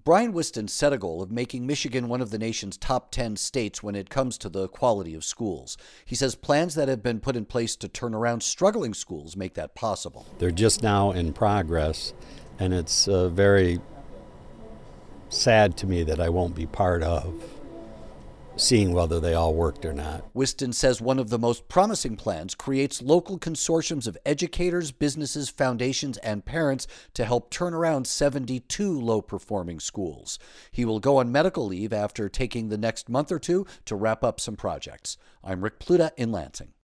Brian Whiston set a goal of making Michigan one of the nation's top 10 states when it comes to the quality of schools. He says plans that have been put in place to turn around struggling schools make that possible. They're just now in progress, and it's very sad to me that I won't be part of seeing whether they all worked or not. Whiston says one of the most promising plans creates local consortiums of educators, businesses, foundations, and parents to help turn around 72 low-performing schools. He will go on medical leave after taking the next month or two to wrap up some projects. I'm Rick Pluta in Lansing.